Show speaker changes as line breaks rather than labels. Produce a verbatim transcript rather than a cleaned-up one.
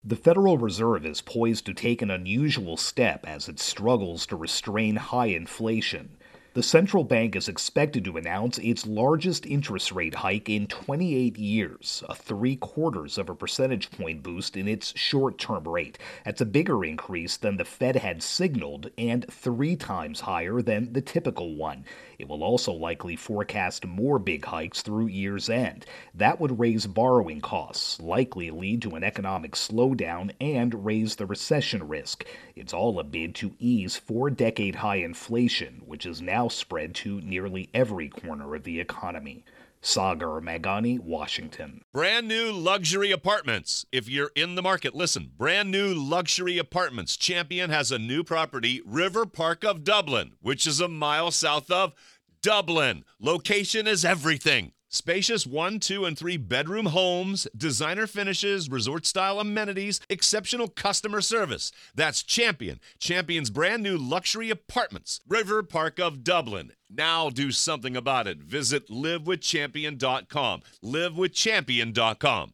The Federal Reserve is poised to take an unusual step as it struggles to restrain high inflation. The central bank is expected to announce its largest interest rate hike in twenty-eight years, a three quarters of a percentage point boost in its short-term rate. That's a bigger increase than the Fed had signaled and three times higher than the typical one. It will also likely forecast more big hikes through year's end. That would raise borrowing costs, likely lead to an economic slowdown, and raise the recession risk. It's all a bid to ease four-decade high inflation, which is now spread to nearly every corner of the economy. Sagar Magani, Washington.
Brand new luxury apartments. If you're in the market, listen. Brand new luxury apartments. Champion has a new property, River Park of Dublin, which is a mile south of Dublin. Location is everything. Spacious one, two, and three bedroom homes, designer finishes, resort-style amenities, exceptional customer service. That's Champion. Champion's brand new luxury apartments. River Park of Dublin. Now do something about it. Visit live with champion dot com. live with champion dot com.